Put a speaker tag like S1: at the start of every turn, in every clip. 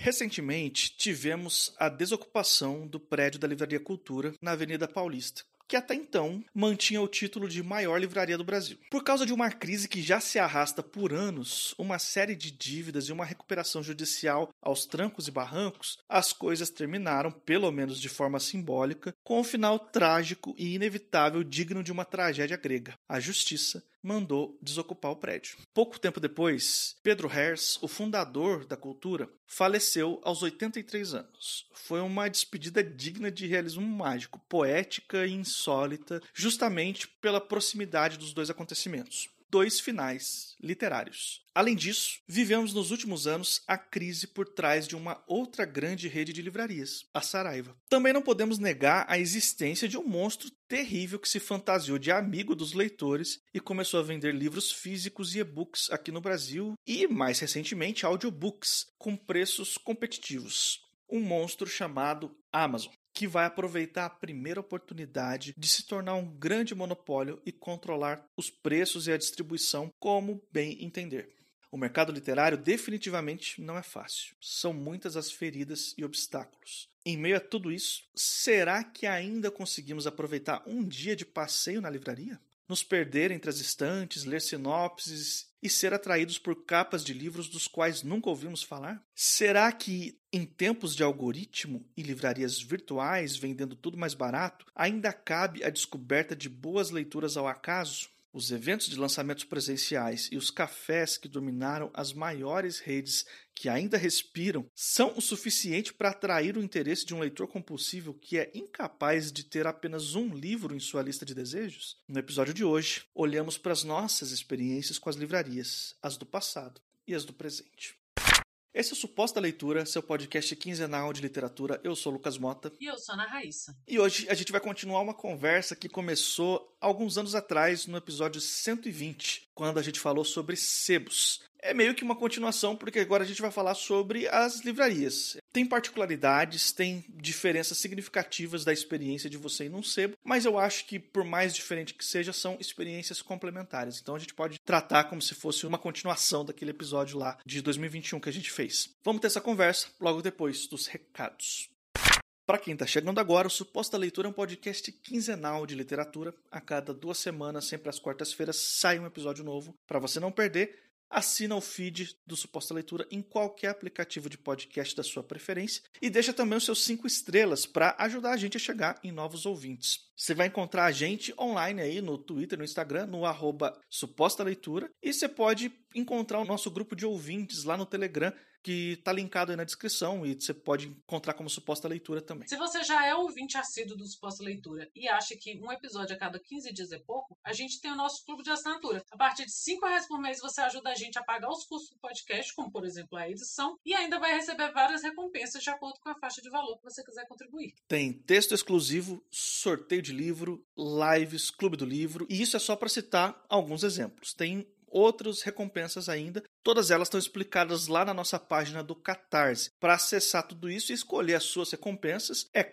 S1: Recentemente, tivemos a desocupação do prédio da Livraria Cultura na Avenida Paulista, que até então mantinha o título de maior livraria do Brasil. Por causa de uma crise que já se arrasta por anos, uma série de dívidas e uma recuperação judicial aos trancos e barrancos, as coisas terminaram, pelo menos de forma simbólica, com um final trágico e inevitável digno de uma tragédia grega. A justiça mandou desocupar o prédio. Pouco tempo depois, Pedro Herz, o fundador da cultura, faleceu aos 83 anos. Foi uma despedida digna de realismo mágico, poética e insólita, justamente pela proximidade dos dois acontecimentos. Dois finais literários. Além disso, vivemos nos últimos anos a crise por trás de uma outra grande rede de livrarias, a Saraiva. Também não podemos negar a existência de um monstro terrível que se fantasiou de amigo dos leitores e começou a vender livros físicos e e-books aqui no Brasil e, mais recentemente, audiobooks com preços competitivos. Um monstro chamado Amazon, que vai aproveitar a primeira oportunidade de se tornar um grande monopólio e controlar os preços e a distribuição como bem entender. O mercado literário definitivamente não é fácil. São muitas as feridas e obstáculos. Em meio a tudo isso, será que ainda conseguimos aproveitar um dia de passeio na livraria? Nos perder entre as estantes, ler sinopses e ser atraídos por capas de livros dos quais nunca ouvimos falar? Será que, em tempos de algoritmo e livrarias virtuais vendendo tudo mais barato, ainda cabe a descoberta de boas leituras ao acaso? Os eventos de lançamentos presenciais e os cafés que dominaram as maiores redes que ainda respiram são o suficiente para atrair o interesse de um leitor compulsivo que é incapaz de ter apenas um livro em sua lista de desejos? No episódio de hoje, olhamos para as nossas experiências com as livrarias, as do passado e as do presente. Esse é o Suposta Leitura, seu podcast quinzenal de literatura. Eu sou o Lucas Mota.
S2: E eu sou a Ana Raíssa.
S1: E hoje a gente vai continuar uma conversa que começou alguns anos atrás, no episódio 120, quando a gente falou sobre sebos. É meio que uma continuação, porque agora a gente vai falar sobre as livrarias. Tem particularidades, tem diferenças significativas da experiência de você ir num sebo, mas eu acho que, por mais diferente que seja, são experiências complementares. Então a gente pode tratar como se fosse uma continuação daquele episódio lá de 2021 que a gente fez. Vamos ter essa conversa logo depois dos recados. Para quem está chegando agora, o Suposta Leitura é um podcast quinzenal de literatura. A cada 2 semanas, sempre às quartas-feiras, sai um episódio novo. Para você não perder, assina o feed do Suposta Leitura em qualquer aplicativo de podcast da sua preferência e deixa também os seus 5 estrelas para ajudar a gente a chegar em novos ouvintes. Você vai encontrar a gente online aí no Twitter, no Instagram, no @supostaleitura, e você pode encontrar o nosso grupo de ouvintes lá no Telegram, que está linkado aí na descrição, e você pode encontrar como Suposta Leitura também.
S2: Se você já é ouvinte assíduo do Suposta Leitura e acha que um episódio a cada 15 dias é pouco, a gente tem o nosso clube de assinatura. A partir de R$5 por mês você ajuda a gente a pagar os custos do podcast, como por exemplo a edição, e ainda vai receber várias recompensas de acordo com a faixa de valor que você quiser contribuir.
S1: Tem texto exclusivo, sorteio de livro, lives, clube do livro, e isso é só para citar alguns exemplos. Tem outras recompensas ainda. Todas elas estão explicadas lá na nossa página do Catarse. Para acessar tudo isso e escolher as suas recompensas, é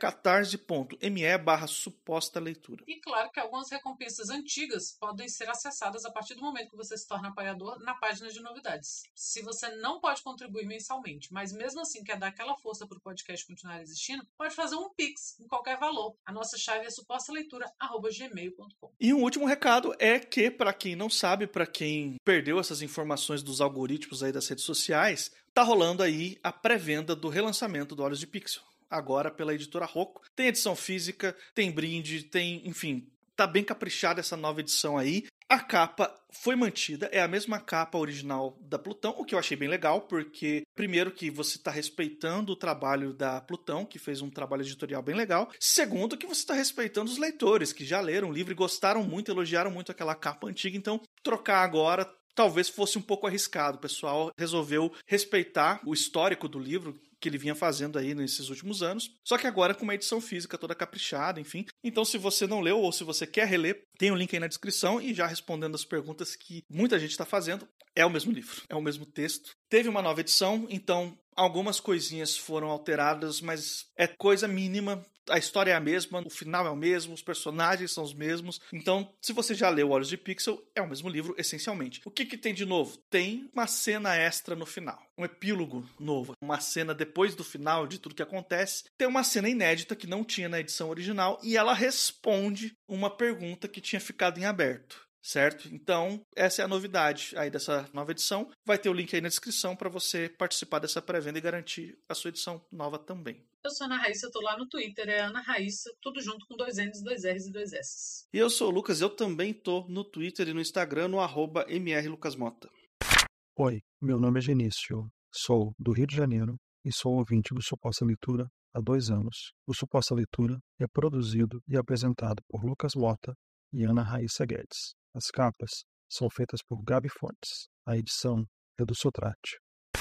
S1: catarse.me/suposta leitura.
S2: E claro que algumas recompensas antigas podem ser acessadas a partir do momento que você se torna apoiador na página de novidades. Se você não pode contribuir mensalmente, mas mesmo assim quer dar aquela força para o podcast continuar existindo, pode fazer um Pix em qualquer valor. A nossa chave é supostaleitura@gmail.com.
S1: E um último recado é que, para quem não sabe, para quem perdeu essas informações dos algoritmos aí das redes sociais, tá rolando aí a pré-venda do relançamento do Olhos de Pixel, agora pela editora Rocco. Tem edição física, tem brinde, tem, enfim, tá bem caprichada essa nova edição aí. A capa foi mantida, é a mesma capa original da Plutão, o que eu achei bem legal, porque, primeiro, que você está respeitando o trabalho da Plutão, que fez um trabalho editorial bem legal. Segundo, que você está respeitando os leitores, que já leram o livro e gostaram muito, elogiaram muito aquela capa antiga. Então, trocar agora talvez fosse um pouco arriscado. O pessoal resolveu respeitar o histórico do livro que ele vinha fazendo aí nesses últimos anos, só que agora com uma edição física toda caprichada, enfim. Então, se você não leu ou se você quer reler, tem o link aí na descrição, e já respondendo as perguntas que muita gente está fazendo, é o mesmo livro, é o mesmo texto. Teve uma nova edição, então algumas coisinhas foram alteradas, mas é coisa mínima. a história é a mesma, o final é o mesmo, os personagens são os mesmos. Então, se você já leu Olhos de Pixel, é o mesmo livro, essencialmente. O que tem de novo? Tem uma cena extra no final. Um epílogo novo. Uma cena depois do final de tudo que acontece. Tem uma cena inédita que não tinha na edição original e ela responde uma pergunta que tinha ficado em aberto. Certo? Então, essa é a novidade aí dessa nova edição. Vai ter o link aí na descrição para você participar dessa pré-venda e garantir a sua edição nova também.
S2: Eu sou Ana Raíssa, eu tô lá no Twitter, é Ana Raíssa, tudo junto com 2 N's, 2 R's e 2 S's.
S1: E eu sou o Lucas, eu também tô no Twitter e no Instagram, no @mrlucasmota.
S3: Oi, meu nome é Genício, sou do Rio de Janeiro e sou ouvinte do Suposta Leitura há 2 anos. O Suposta Leitura é produzido e apresentado por Lucas Mota e Ana Raíssa Guedes. As capas são feitas por Gabi Fontes. A edição é do Sotrate.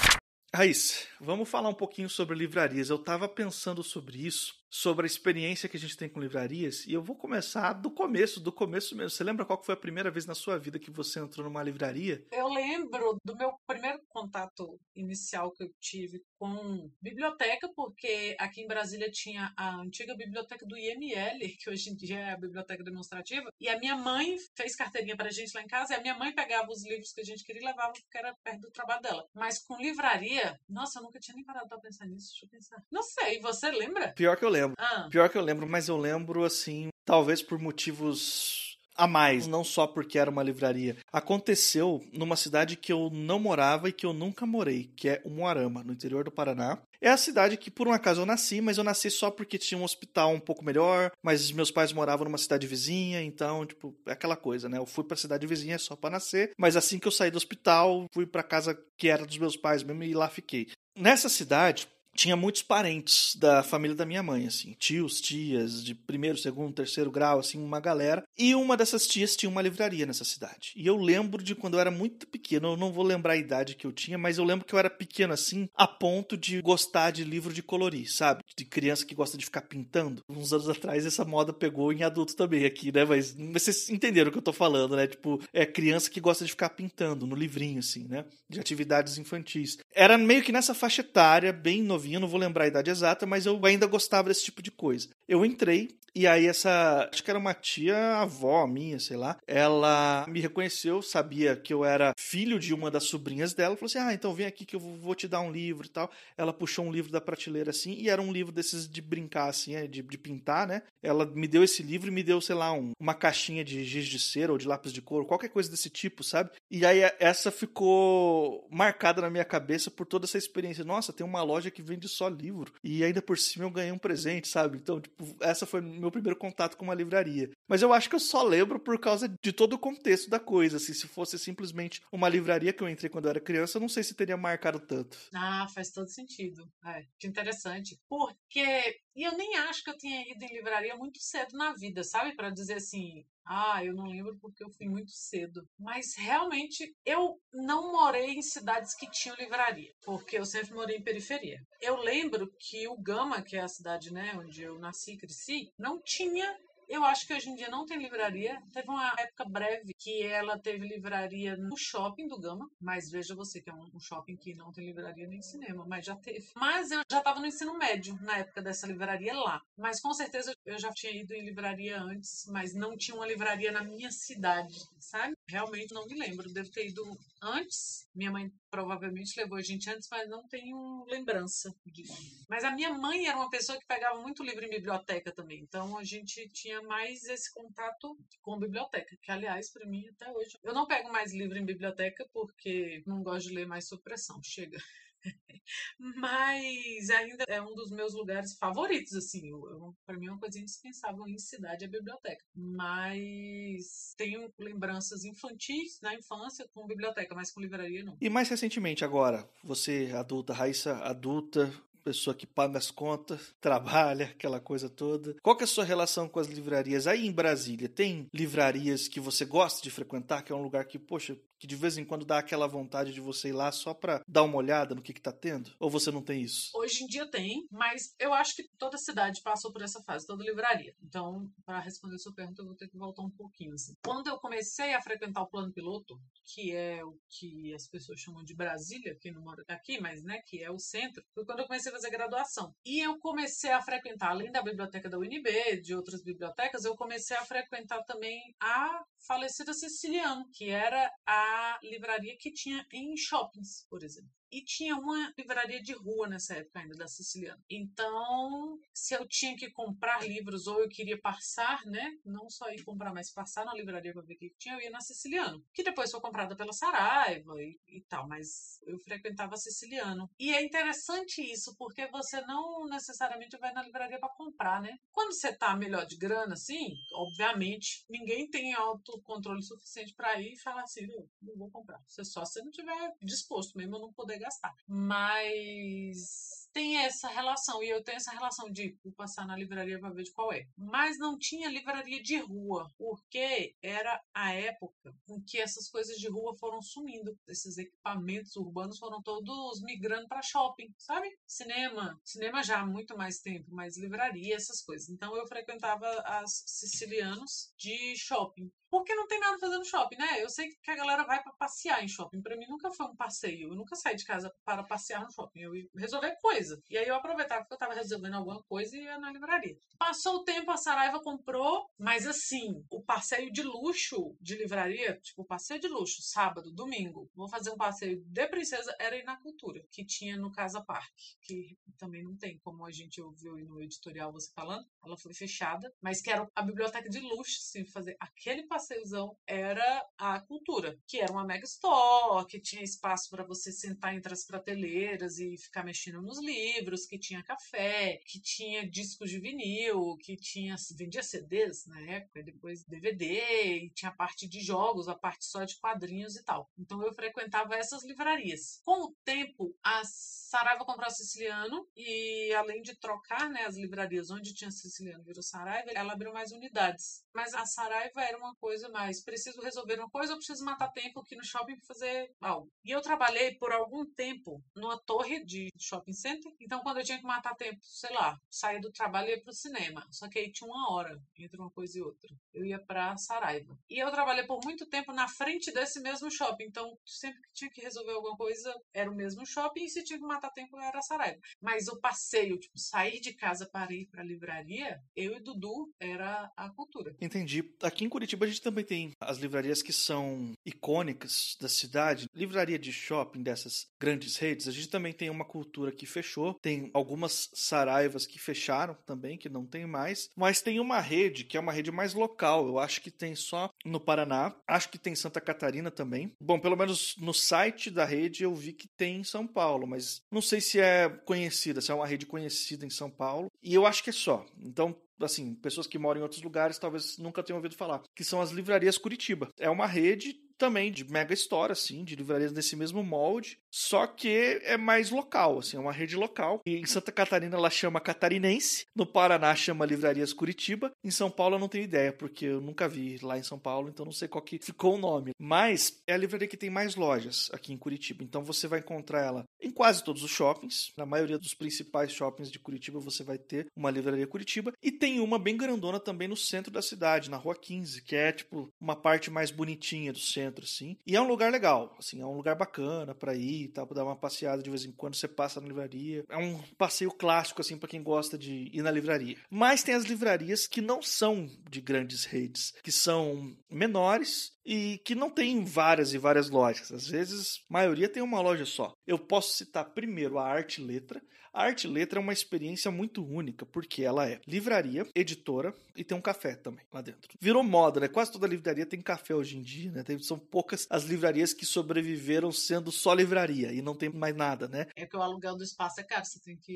S1: Raíssa, vamos falar um pouquinho sobre livrarias. Eu estava pensando sobre isso, sobre a experiência que a gente tem com livrarias, e eu vou começar do começo mesmo. Você lembra qual foi a primeira vez na sua vida que você entrou numa livraria?
S2: Eu lembro do meu primeiro contato inicial que eu tive com biblioteca, porque aqui em Brasília tinha a antiga biblioteca do IML, que hoje em dia é a biblioteca demonstrativa, e a minha mãe fez carteirinha pra gente lá em casa, e a minha mãe pegava os livros que a gente queria e levava, porque era perto do trabalho dela. Mas com livraria, nossa, eu nunca tinha nem parado pra pensar nisso, deixa eu pensar. Não sei, você lembra?
S1: Pior que eu lembro.
S2: Ah.
S1: Pior que eu lembro, mas eu lembro, assim, talvez por motivos a mais, não só porque era uma livraria. Aconteceu numa cidade que eu não morava e que eu nunca morei, que é Umuarama, no interior do Paraná. É a cidade que, por um acaso, eu nasci, mas eu nasci só porque tinha um hospital um pouco melhor, mas meus pais moravam numa cidade vizinha, então, tipo, é aquela coisa, né? Eu fui pra cidade vizinha só pra nascer, mas assim que eu saí do hospital, fui pra casa que era dos meus pais mesmo e lá fiquei. Nessa cidade, tinha muitos parentes da família da minha mãe, assim, tios, tias, de 1º, 2º, 3º grau, assim, uma galera. E uma dessas tias tinha uma livraria nessa cidade. E eu lembro de quando eu era muito pequeno, eu não vou lembrar a idade que eu tinha, mas eu lembro que eu era pequeno, assim, a ponto de gostar de livro de colorir, sabe? De criança que gosta de ficar pintando. Uns anos atrás essa moda pegou em adulto também aqui, né? Mas vocês entenderam o que eu tô falando, né? Tipo, é criança que gosta de ficar pintando no livrinho, assim, né? De atividades infantis. Era meio que nessa faixa etária, bem novinha, não vou lembrar a idade exata, mas eu ainda gostava desse tipo de coisa. Eu entrei, e aí acho que era uma tia-avó minha, sei lá, ela me reconheceu, sabia que eu era filho de uma das sobrinhas dela, falou assim, então vem aqui que eu vou te dar um livro e tal. Ela puxou um livro da prateleira assim, e era um livro desses de brincar assim, de pintar, né? Ela me deu esse livro e me deu, sei lá, uma caixinha de giz de cera ou de lápis de couro, qualquer coisa desse tipo, sabe? E aí essa ficou marcada na minha cabeça por toda essa experiência. Nossa, tem uma loja que vende só livro, e ainda por cima eu ganhei um presente, sabe? Então, tipo, essa foi meu primeiro contato com uma livraria. Mas eu acho que eu só lembro por causa de todo o contexto da coisa. Assim, se fosse simplesmente uma livraria que eu entrei quando eu era criança, eu não sei se teria marcado tanto.
S2: Ah, faz todo sentido. Que interessante. Porque e eu nem acho que eu tinha ido em livraria muito cedo na vida, sabe? Para dizer assim, eu não lembro porque eu fui muito cedo. Mas realmente eu não morei em cidades que tinham livraria, porque eu sempre morei em periferia. Eu lembro que o Gama, que é a cidade, né, onde eu nasci e cresci, não tinha. Eu acho que hoje em dia não tem livraria. Teve uma época breve que ela teve livraria no shopping do Gama, mas veja você que é um shopping que não tem livraria nem cinema, mas já teve. Mas eu já estava no ensino médio na época dessa livraria lá. Mas com certeza eu já tinha ido em livraria antes, mas não tinha uma livraria na minha cidade, sabe? Realmente não me lembro. Devo ter ido antes. Minha mãe provavelmente levou a gente antes, mas não tenho lembrança disso. Mas a minha mãe era uma pessoa que pegava muito livro em biblioteca também, então a gente tinha mais esse contato com biblioteca, que aliás, para mim, até hoje, eu não pego mais livro em biblioteca porque não gosto de ler mais sob pressão, chega. Mas ainda é um dos meus lugares favoritos, assim, para mim é uma coisa indispensável em cidade, a biblioteca. Mas tenho lembranças infantis na infância com biblioteca, mas com livraria não.
S1: E mais recentemente agora, você adulta, Raíssa adulta, pessoa que paga as contas, trabalha, aquela coisa toda. Qual que é a sua relação com as livrarias? Aí em Brasília, tem livrarias que você gosta de frequentar, que é um lugar que, poxa, Que de vez em quando dá aquela vontade de você ir lá só pra dar uma olhada no que tá tendo? Ou você não tem isso?
S2: Hoje em dia tem, mas eu acho que toda cidade passou por essa fase, toda livraria. Então, para responder sua pergunta, eu vou ter que voltar um pouquinho. Assim. Quando eu comecei a frequentar o Plano Piloto, que é o que as pessoas chamam de Brasília, que não mora aqui, mas né, que é o centro, foi quando eu comecei a fazer graduação. E eu comecei a frequentar, além da biblioteca da UNB, de outras bibliotecas, eu comecei a frequentar também a falecida Siciliano, que era a livraria que tinha em shoppings, por exemplo. E tinha uma livraria de rua nessa época ainda, da Siciliano. Então, se eu tinha que comprar livros ou eu queria passar, né? Não só ir comprar, mas passar na livraria para ver o que tinha, eu ia na Siciliano. Que depois foi comprada pela Saraiva e tal, mas eu frequentava a Siciliano. E é interessante isso, porque você não necessariamente vai na livraria para comprar, né? Quando você tá melhor de grana, assim, obviamente, ninguém tem autocontrole suficiente para ir e falar assim, não vou comprar. Se você não tiver disposto mesmo a não poder gastar. Mas tem essa relação, e eu tenho essa relação de passar na livraria para ver de qual é. Mas não tinha livraria de rua, porque era a época em que essas coisas de rua foram sumindo. Esses equipamentos urbanos foram todos migrando para shopping, sabe? Cinema já há muito mais tempo, mas livraria, essas coisas. Então eu frequentava as Sicilianos de shopping. Porque não tem nada fazendo no shopping, né? Eu sei que a galera vai para passear em shopping. Para mim nunca foi um passeio. Eu nunca saí de casa para passear no shopping. Eu ia resolver coisa. E aí eu aproveitava que eu estava resolvendo alguma coisa e ia na livraria. Passou o tempo, a Saraiva comprou, mas assim, o passeio de luxo de livraria, tipo, passeio de luxo, sábado, domingo, vou fazer um passeio de princesa, era ir na Cultura, que tinha no Casa Parque, que também não tem, como a gente ouviu no editorial você falando, ela foi fechada, mas que era a biblioteca de luxo, assim, fazer aquele passeiozão era a Cultura, que era uma mega store, que tinha espaço para você sentar entre as prateleiras e ficar mexendo nos livros, que tinha café, que tinha discos de vinil, que vendia CDs na época, e depois DVD, e tinha a parte de jogos, a parte só de quadrinhos e tal. Então eu frequentava essas livrarias. Com o tempo, a Saraiva comprou a Siciliano e além de trocar, né, as livrarias onde tinha Siciliano virou Saraiva, ela abriu mais unidades. Mas a Saraiva era uma coisa mais, preciso resolver uma coisa ou preciso matar tempo aqui no shopping para fazer algo. E eu trabalhei por algum tempo numa torre de shopping center, então quando eu tinha que matar tempo, sei lá, saía do trabalho e ia pro cinema. Só que aí tinha uma hora entre uma coisa e outra. Eu ia pra Saraiva. E eu trabalhei por muito tempo na frente desse mesmo shopping, então sempre que tinha que resolver alguma coisa, era o mesmo shopping, e se tinha que matar tempo, era a Saraiva. Mas o passeio, tipo, sair de casa para ir pra livraria, eu e Dudu, era a Cultura.
S1: Entendi. Aqui em Curitiba a gente também tem as livrarias que são icônicas da cidade. Livraria de shopping dessas grandes redes. A gente também tem uma Cultura que fechou. Tem algumas Saraivas que fecharam também, que não tem mais. Mas tem uma rede que é uma rede mais local. Eu acho que tem só no Paraná. Acho que tem em Santa Catarina também. Bom, pelo menos no site da rede eu vi que tem em São Paulo. Mas não sei se é conhecida, se é uma rede conhecida em São Paulo. E eu acho que é só. Então, assim, pessoas que moram em outros lugares talvez nunca tenham ouvido falar, que são as livrarias Curitiba. É uma rede também de mega história, assim, de livrarias desse mesmo molde, só que é mais local, assim, é uma rede local. E em Santa Catarina ela chama Catarinense, no Paraná chama Livrarias Curitiba, em São Paulo eu não tenho ideia, porque eu nunca vi lá em São Paulo, então não sei qual que ficou o nome. Mas é a livraria que tem mais lojas aqui em Curitiba, então você vai encontrar ela em quase todos os shoppings, na maioria dos principais shoppings de Curitiba você vai ter uma livraria Curitiba, e tem uma bem grandona também no centro da cidade, na Rua 15, que é tipo uma parte mais bonitinha do centro, assim. E é um lugar legal, assim, é um lugar bacana pra ir e tal, pra dar uma passeada de vez em quando você passa na livraria. É um passeio clássico, assim, pra quem gosta de ir na livraria. Mas tem as livrarias que não são de grandes redes, que são menores e que não tem várias e várias lojas. Às vezes, a maioria tem uma loja só. Eu posso citar primeiro a Arte Letra. A Arte Letra é uma experiência muito única, porque ela é livraria, editora e tem um café também lá dentro. Virou moda, né? Quase toda livraria tem café hoje em dia, né? São poucas as livrarias que sobreviveram sendo só livraria e não tem mais nada, né?
S2: É que o aluguel do espaço é caro, você tem que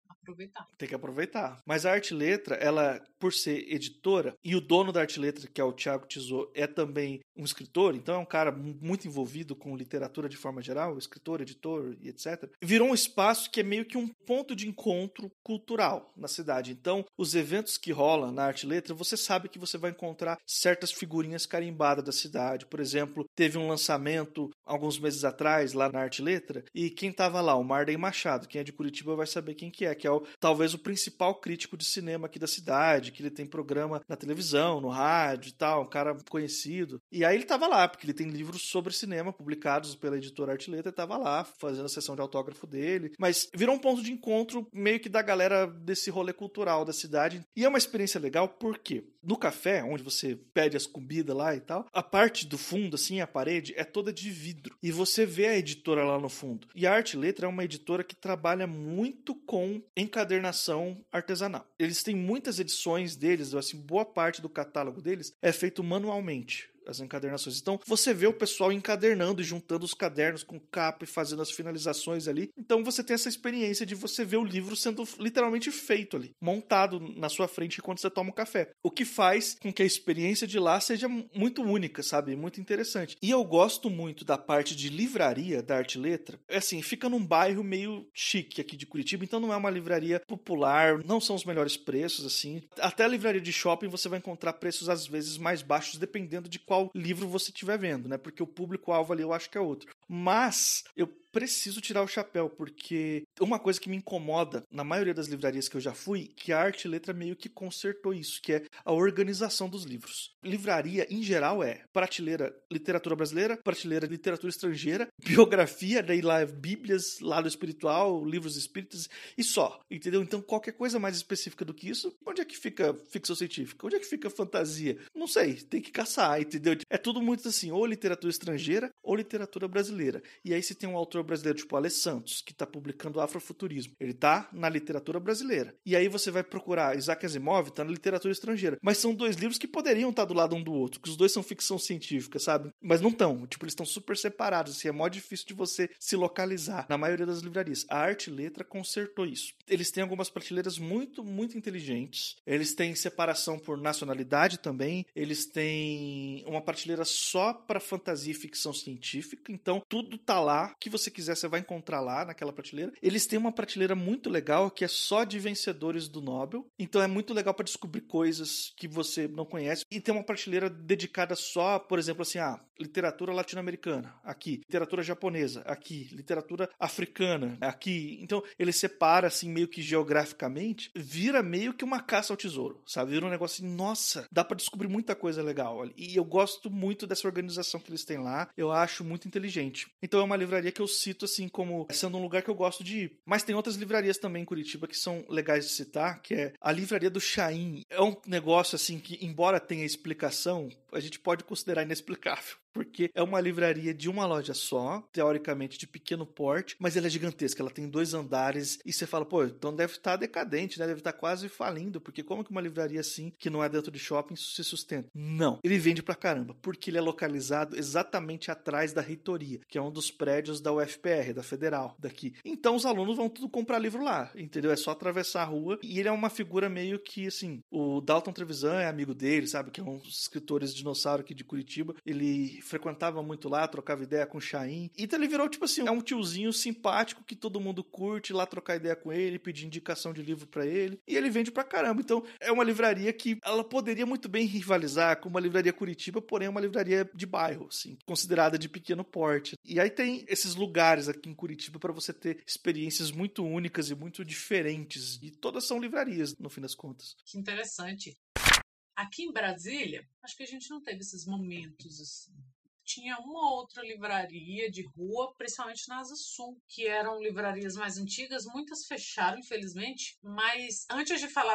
S2: Aproveitar.
S1: Tem que aproveitar. Mas a Arte e Letra, ela, por ser editora, e o dono da Arte e Letra, que é o Thiago Tizot, é também um escritor, então é um cara muito envolvido com literatura de forma geral, escritor, editor e etc. Virou um espaço que é meio que um ponto de encontro cultural na cidade. Então, os eventos que rolam na Arte e Letra, você sabe que você vai encontrar certas figurinhas carimbadas da cidade. Por exemplo, teve um lançamento alguns meses atrás lá na Arte e Letra, e quem estava lá? O Marden Machado. Quem é de Curitiba vai saber quem que é talvez o principal crítico de cinema aqui da cidade, que ele tem programa na televisão, no rádio e tal, um cara conhecido. E aí ele tava lá, porque ele tem livros sobre cinema publicados pela editora Arte e Letra, ele tava lá fazendo a sessão de autógrafo dele. Mas virou um ponto de encontro meio que da galera desse rolê cultural da cidade. E é uma experiência legal porque no café, onde você pede as comidas lá e tal, a parte do fundo, assim, a parede, é toda de vidro. E você vê a editora lá no fundo. E a Arte e Letra é uma editora que trabalha muito com encadernação artesanal. Eles têm muitas edições deles, assim, boa parte do catálogo deles é feito manualmente. As encadernações. Então, você vê o pessoal encadernando e juntando os cadernos com capa e fazendo as finalizações ali. Então, você tem essa experiência de você ver o livro sendo literalmente feito ali, montado na sua frente enquanto você toma um café. O que faz com que a experiência de lá seja muito única, sabe? Muito interessante. E eu gosto muito da parte de livraria da Arte e Letra. Assim, fica num bairro meio chique aqui de Curitiba, então não é uma livraria popular, não são os melhores preços, assim. Até a livraria de shopping você vai encontrar preços às vezes mais baixos, dependendo de qual livro você estiver vendo, né? Porque o público-alvo ali eu acho que é outro. Mas eu preciso tirar o chapéu, porque uma coisa que me incomoda na maioria das livrarias que eu já fui, que a Arte e Letra meio que consertou isso, que é a organização dos livros. Livraria, em geral, é prateleira literatura brasileira, prateleira literatura estrangeira, biografia, daí lá bíblias, lado espiritual, livros espíritas e só, entendeu? Então qualquer coisa mais específica do que isso, onde é que fica ficção científica? Onde é que fica fantasia? Não sei, tem que caçar, entendeu? É tudo muito assim, ou literatura estrangeira ou literatura brasileira. E aí se tem um autor brasileiro, tipo Alê Santos, que está publicando Afrofuturismo. Ele está na literatura brasileira. E aí você vai procurar Isaac Asimov, está na literatura estrangeira. Mas são dois livros que poderiam estar do lado um do outro, que os dois são ficção científica, sabe? Mas não estão. Tipo, eles estão super separados. Assim, é mó difícil de você se localizar na maioria das livrarias. A Arte e Letra consertou isso. Eles têm algumas prateleiras muito, muito inteligentes. Eles têm separação por nacionalidade também. Eles têm uma prateleira só para fantasia e ficção científica. Então, tudo tá lá que você quiser, você vai encontrar lá naquela prateleira. Eles têm uma prateleira muito legal que é só de vencedores do Nobel. Então é muito legal para descobrir coisas que você não conhece. E tem uma prateleira dedicada só, por exemplo, assim, literatura latino-americana, aqui. Literatura japonesa, aqui. Literatura africana, aqui. Então ele separa, assim, meio que geograficamente. Vira meio que uma caça ao tesouro, sabe? Vira um negócio assim, nossa, dá para descobrir muita coisa legal. E eu gosto muito dessa organização que eles têm lá. Eu acho muito inteligente. Então é uma livraria que eu cito assim como sendo um lugar que eu gosto de ir. Mas tem outras livrarias também em Curitiba que são legais de citar, que é a livraria do Chaim. É um negócio assim que, embora tenha explicação, a gente pode considerar inexplicável. Porque é uma livraria de uma loja só, teoricamente de pequeno porte, mas ela é gigantesca, ela tem 2 andares, e você fala, pô, então deve estar decadente, né? Deve estar quase falindo, porque como que uma livraria assim, que não é dentro de shopping, se sustenta? Não, ele vende pra caramba, porque ele é localizado exatamente atrás da reitoria, que é um dos prédios da UFPR, da Federal, daqui. Então os alunos vão tudo comprar livro lá, entendeu? É só atravessar a rua, e ele é uma figura meio que, assim, o Dalton Trevisan é amigo dele, sabe? Que é um dos escritores de dinossauro aqui de Curitiba, ele frequentava muito lá, trocava ideia com o Chaim. Então ele virou, tipo assim, é um tiozinho simpático que todo mundo curte, lá trocar ideia com ele, pedir indicação de livro pra ele. E ele vende pra caramba. Então é uma livraria que ela poderia muito bem rivalizar com uma livraria Curitiba, porém é uma livraria de bairro, assim, considerada de pequeno porte. E aí tem esses lugares aqui em Curitiba pra você ter experiências muito únicas e muito diferentes. E todas são livrarias, no fim das contas.
S2: Que interessante. Aqui em Brasília, acho que a gente não teve esses momentos assim. Tinha uma outra livraria de rua, principalmente na Asa Sul, que eram livrarias mais antigas, muitas fecharam, infelizmente, mas antes de falar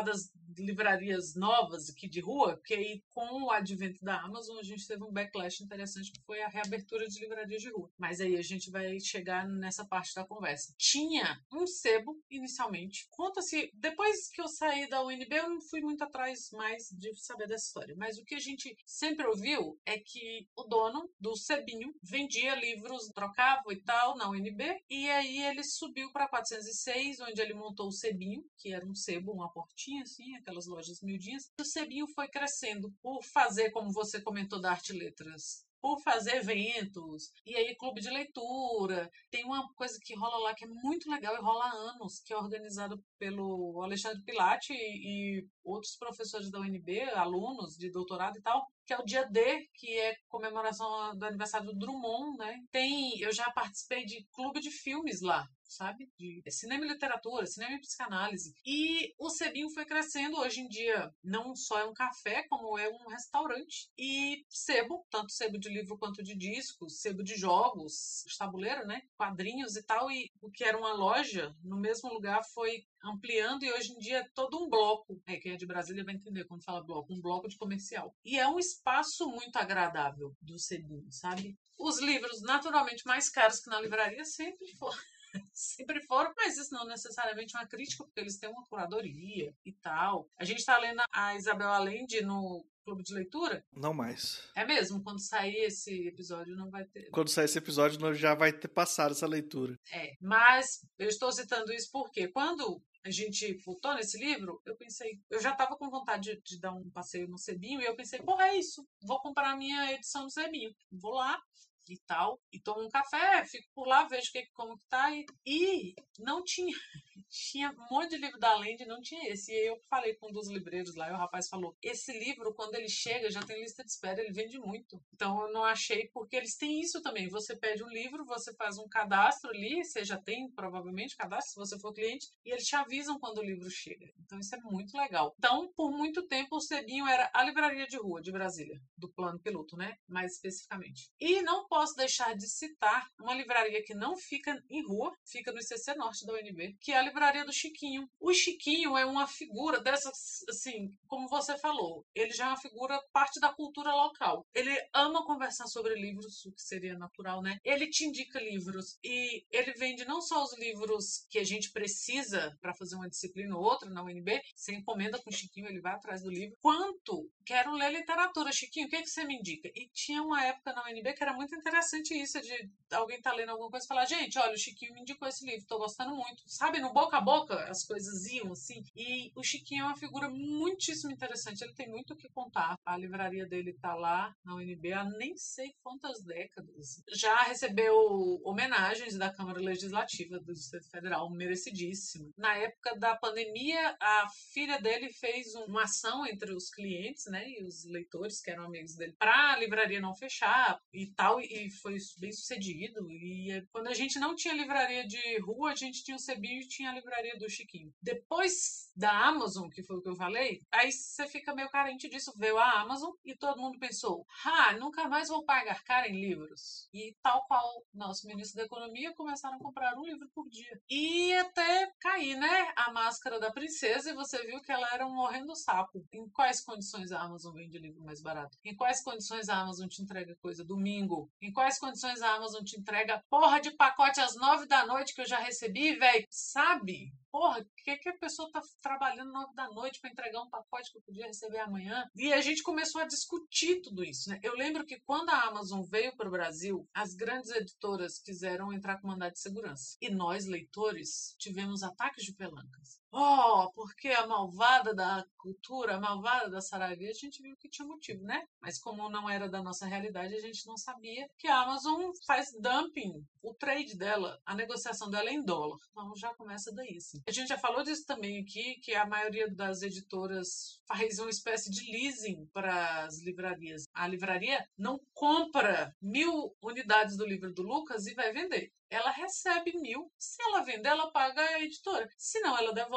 S2: livrarias novas aqui de rua, que aí com o advento da Amazon a gente teve um backlash interessante que foi a reabertura de livrarias de rua. Mas aí a gente vai chegar nessa parte da conversa. Tinha um sebo inicialmente. Conta-se, depois que eu saí da UNB eu não fui muito atrás mais de saber dessa história, mas o que a gente sempre ouviu é que o dono do sebinho vendia livros, trocava e tal na UNB, e aí ele subiu para 406, onde ele montou o sebinho, que era um sebo, uma portinha assim, aquelas lojas miudinhas. O sebinho foi crescendo por fazer, como você comentou, da Arte e Letras, por fazer eventos, e aí clube de leitura. Tem uma coisa que rola lá que é muito legal e rola há anos, que é organizado pelo Alexandre Pilati e outros professores da UNB, alunos de doutorado e tal, que é o dia D, que é comemoração do aniversário do Drummond, né? Eu já participei de clube de filmes lá, sabe? De cinema e literatura, cinema e psicanálise. E o sebinho foi crescendo. Hoje em dia, não só é um café, como é um restaurante. E sebo, tanto sebo de livro quanto de discos, sebo de jogos, tabuleiro, né? Quadrinhos e tal. E o que era uma loja, no mesmo lugar, foi ampliando e hoje em dia é todo um bloco. Quem é de Brasília vai entender quando fala bloco, um bloco de comercial. E é um espaço muito agradável do sebinho, sabe? Os livros, naturalmente, mais caros que na livraria sempre foram. Sempre foram, mas isso não necessariamente é uma crítica, porque eles têm uma curadoria e tal. A gente está lendo a Isabel Allende no clube de leitura?
S1: Não mais.
S2: É mesmo, quando sair esse episódio não vai ter.
S1: Quando sair esse episódio já vai ter passado essa leitura.
S2: Mas eu estou citando isso porque quando a gente voltou nesse livro, eu pensei, eu já estava com vontade de dar um passeio no sebinho e eu pensei, porra, é isso, vou comprar a minha edição do sebinho. Vou lá e tal, e tomo um café, fico por lá, vejo como que tá, e não tinha um monte de livro da Allende, não tinha esse. E aí eu falei com um dos livreiros lá, e o rapaz falou, esse livro, quando ele chega, já tem lista de espera, ele vende muito. Então eu não achei, porque eles têm isso também, você pede um livro, você faz um cadastro ali, você já tem provavelmente cadastro, se você for cliente, e eles te avisam quando o livro chega. Então isso é muito legal. Então, por muito tempo, o sebinho era a livraria de rua de Brasília, do Plano Piloto, né? Mais especificamente. E não posso deixar de citar uma livraria que não fica em rua, fica no ICC Norte da UNB, que é a livraria do Chiquinho. O Chiquinho é uma figura dessas, assim, como você falou, ele já é uma figura parte da cultura local. Ele ama conversar sobre livros, o que seria natural, né? Ele te indica livros e ele vende não só os livros que a gente precisa para fazer uma disciplina ou outra na UNB, você encomenda com o Chiquinho, ele vai atrás do livro, quanto quero ler literatura. Chiquinho, o que você me indica? E tinha uma época na UNB que era muito interessante isso, de alguém tá lendo alguma coisa e falar, gente, olha, o Chiquinho me indicou esse livro, tô gostando muito. Sabe, no boca a boca as coisas iam assim. E o Chiquinho é uma figura muitíssimo interessante, ele tem muito o que contar. A livraria dele tá lá na UNB há nem sei quantas décadas. Já recebeu homenagens da Câmara Legislativa do Distrito Federal, merecidíssimo. Na época da pandemia, a filha dele fez uma ação entre os clientes, né, e os leitores que eram amigos dele, para a livraria não fechar e tal, e foi bem sucedido. E quando a gente não tinha livraria de rua, a gente tinha o sebinho e tinha a livraria do Chiquinho. Depois da Amazon, que foi o que eu falei, aí você fica meio carente disso. Veio a Amazon e todo mundo pensou, nunca mais vou pagar caro em livros. E tal qual nosso ministro da Economia, começaram a comprar um livro por dia. E até cair, né, a máscara da princesa, e você viu que ela era um horrendo sapo. Em quais condições a Amazon vende livro mais barato? Em quais condições a Amazon te entrega coisa domingo? Em quais condições a Amazon te entrega porra de pacote às 9 da noite que eu já recebi, velho? Sabe? Porra, que a pessoa tá trabalhando 9 da noite para entregar um pacote que eu podia receber amanhã? E a gente começou a discutir tudo isso, né? Eu lembro que quando a Amazon veio para o Brasil, as grandes editoras quiseram entrar com mandado de segurança. E nós, leitores, tivemos ataques de pelancas. Porque a malvada da cultura, a malvada da Saraiva, a gente viu que tinha motivo, né? Mas como não era da nossa realidade, a gente não sabia que a Amazon faz dumping, o trade dela, a negociação dela é em dólar. Então já começa daí, assim. A gente já falou disso também aqui, que a maioria das editoras faz uma espécie de leasing para as livrarias. A livraria não compra 1000 unidades do livro do Lucas e vai vender. Ela recebe 1000. Se ela vender, ela paga a editora. Se não, ela devolve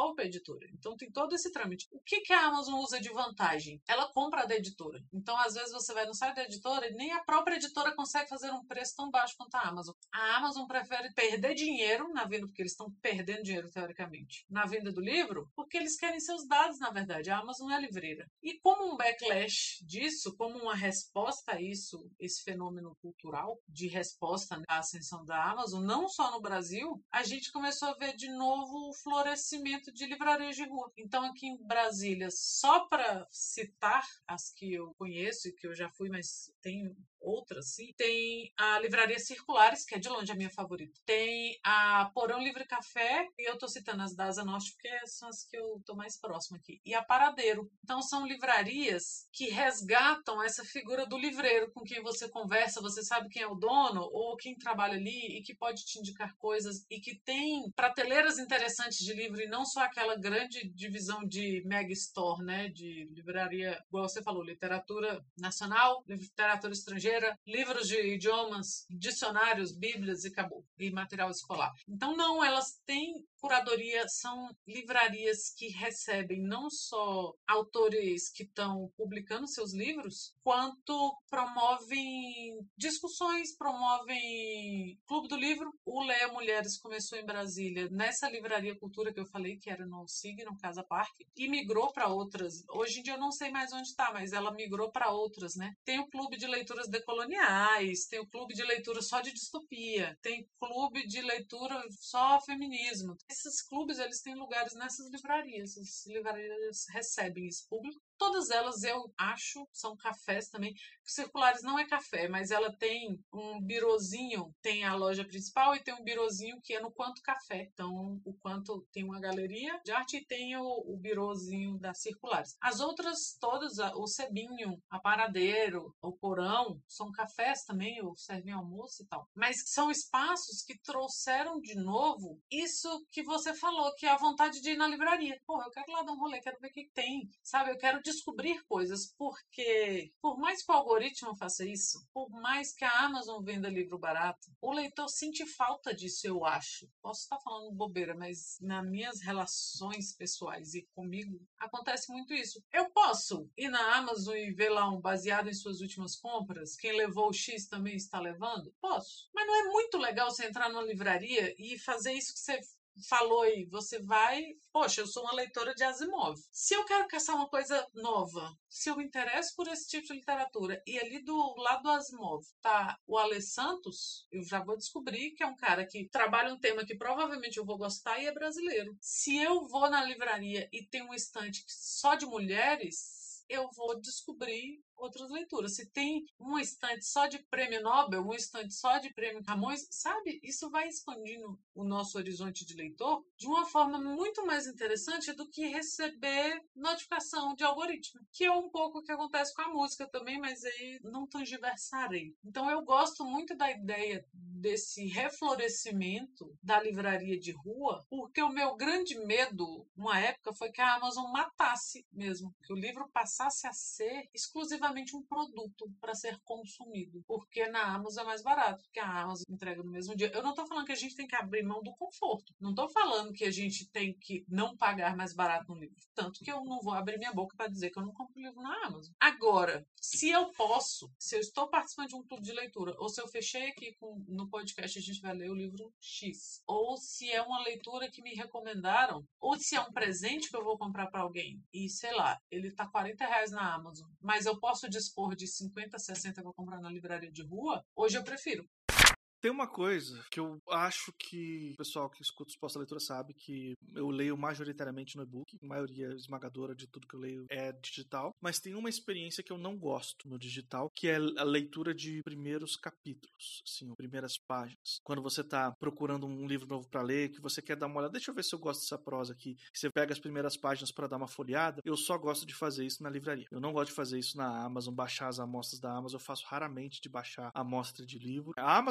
S2: devolve para a editora. Então tem todo esse trâmite. O que a Amazon usa de vantagem? Ela compra da editora. Então, às vezes, você vai no site da editora e nem a própria editora consegue fazer um preço tão baixo quanto a Amazon. A Amazon prefere perder dinheiro na venda, porque eles estão perdendo dinheiro, teoricamente, na venda do livro, porque eles querem seus dados, na verdade. A Amazon é livreira. E como um backlash disso, como uma resposta a isso, esse fenômeno cultural de resposta à ascensão da Amazon, não só no Brasil, a gente começou a ver de novo o florescimento de livrarias de rua. Então, aqui em Brasília, só para citar as que eu conheço e que eu já fui, mas tem outras, sim. Tem a Livraria Circulares, que é de longe a minha favorita. Tem a Porão Livre Café, e eu tô citando as da Asa Norte porque são as que eu tô mais próxima aqui. E a Paradeiro. Então são livrarias que resgatam essa figura do livreiro com quem você conversa, você sabe quem é o dono ou quem trabalha ali e que pode te indicar coisas e que tem prateleiras interessantes de livro e não só aquela grande divisão de mega store, né, de livraria, igual você falou, literatura nacional, literatura estrangeira, livros de idiomas, dicionários, bíblias e acabou. E material escolar. Então, não, elas têm curadoria, são livrarias que recebem não só autores que estão publicando seus livros, quanto promovem discussões, promovem Clube do Livro. O Leia Mulheres começou em Brasília, nessa livraria Cultura que eu falei, que era no SIG, no Casa Parque, e migrou para outras. Hoje em dia eu não sei mais onde está, mas ela migrou para outras, né? Tem o Clube de Leituras Decoloniais, tem o Clube de Leitura só de distopia, tem clube de leitura só feminismo. Esses clubes, eles têm lugares nessas livrarias. As livrarias recebem esse público. Todas elas, eu acho, são cafés também. Circulares não é café, mas ela tem um birozinho, tem a loja principal e tem um birozinho que é no Quanto Café. Então, o Quanto tem uma galeria de arte e tem o birozinho da Circulares. As outras todas, o Cebinho, a Paradeiro, o Porão, são cafés também, ou servem almoço e tal. Mas são espaços que trouxeram de novo isso que você falou, que é a vontade de ir na livraria. Pô, eu quero lá dar um rolê, quero ver o que tem, sabe? Eu quero descobrir coisas, porque por mais que o algoritmo faça isso, por mais que a Amazon venda livro barato, o leitor sente falta disso, eu acho. Posso estar falando bobeira, mas nas minhas relações pessoais e comigo, acontece muito isso. Eu posso ir na Amazon e ver lá um baseado em suas últimas compras, quem levou o X também está levando? Posso. Mas não é muito legal você entrar numa livraria e fazer isso que você falou aí, você vai... Poxa, eu sou uma leitora de Asimov. Se eu quero caçar uma coisa nova, se eu me interesso por esse tipo de literatura, e ali do lado do Asimov tá o Ale Santos, eu já vou descobrir que é um cara que trabalha um tema que provavelmente eu vou gostar e é brasileiro. Se eu vou na livraria e tem um estante só de mulheres, eu vou descobrir outras leituras. Se tem um estante só de prêmio Nobel, um estante só de prêmio Camões, sabe? Isso vai expandindo o nosso horizonte de leitor de uma forma muito mais interessante do que receber notificação de algoritmo, que é um pouco o que acontece com a música também, mas aí não tangiversarei. Então eu gosto muito da ideia desse reflorescimento da livraria de rua, porque o meu grande medo, uma época, foi que a Amazon matasse mesmo, que o livro passasse a ser exclusivamente um produto para ser consumido, porque na Amazon é mais barato, porque a Amazon entrega no mesmo dia. Eu não estou falando que a gente tem que abrir mão do conforto, não estou falando que a gente tem que não pagar mais barato no livro, tanto que eu não vou abrir minha boca para dizer que eu não compro livro na Amazon. Agora, se eu posso, se eu estou participando de um clube de leitura, ou se eu fechei aqui no podcast a gente vai ler o livro X, ou se é uma leitura que me recomendaram, ou se é um presente que eu vou comprar para alguém e, sei lá, ele tá R$40 na Amazon, mas eu posso dispor de 50, 60 que eu comprar na livraria de rua, hoje eu prefiro.
S1: Tem uma coisa que eu acho que o pessoal que escuta os Suposta Leitura sabe, que eu leio majoritariamente no e-book, a maioria esmagadora de tudo que eu leio é digital, mas tem uma experiência que eu não gosto no digital, que é a leitura de primeiros capítulos, assim, primeiras páginas. Quando você tá procurando um livro novo para ler, que você quer dar uma olhada, deixa eu ver se eu gosto dessa prosa aqui, que você pega as primeiras páginas para dar uma folheada, eu só gosto de fazer isso na livraria. Eu não gosto de fazer isso na Amazon, baixar as amostras da Amazon, eu faço raramente de baixar a amostra de livro. A Amazon tem